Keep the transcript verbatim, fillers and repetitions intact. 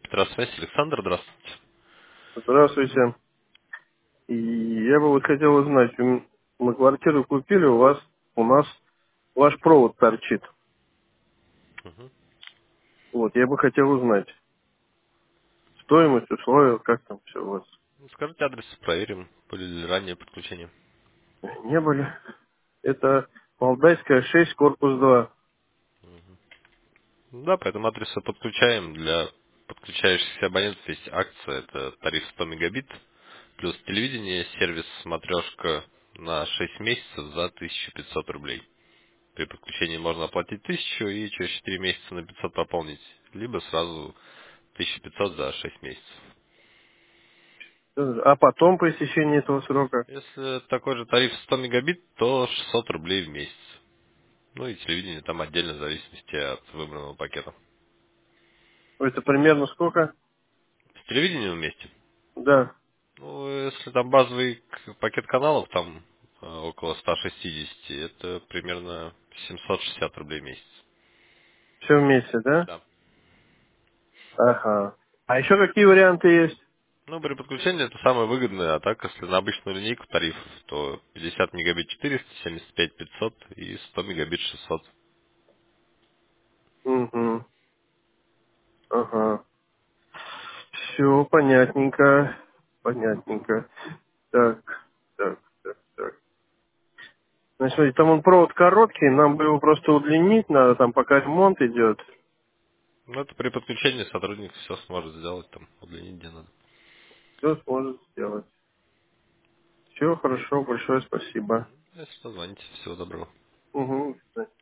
Петросвязь, Александр, здравствуйте. Здравствуйте. И я бы вот хотел узнать, м, мы квартиру купили, у вас, у нас ваш провод торчит. Мгм. Вот, я бы хотел узнать стоимость, условия, как там все у вас. Ну, скажите адрес, проверим, были ли раннее подключение. Не были. Это Валдайская шесть, корпус два. Да, по этому адресу подключаем. Для подключающихся абонентов есть акция, это тариф сто мегабит, плюс телевидение, сервис смотрешка на шесть месяцев за тысячу пятьсот рублей. При подключении можно оплатить тысячу и через четыре месяца на пятьсот пополнить, либо сразу тысяча пятьсот за шесть месяцев. А потом, по истечении этого срока, Если такой же тариф сто мегабит, то шестьсот рублей в месяц. Ну и телевидение там отдельно в зависимости от выбранного пакета. это примерно сколько? С телевидением вместе. Да, Ну, если там базовый к- пакет каналов, там э, около ста шестидесяти, это примерно семьсот шестьдесят рублей в месяц. все вместе, да? Да. Ага. А еще какие варианты есть? Ну, при подключении это самое выгодное, а так, если на обычную линейку тарифов, то пятьдесят мегабит четыреста, семьдесят пять пятьсот и сто мегабит шестьсот. Угу. Ага. Все понятненько. Понятненько. Так, так, так, так. Значит, смотрите, там он провод короткий, нам бы его просто удлинить надо, там пока ремонт идет. Ну, это при подключении сотрудник все сможет сделать, там, удлинить где надо. Все сможет сделать. Все хорошо, большое спасибо. Если позвоните, всего доброго. Угу.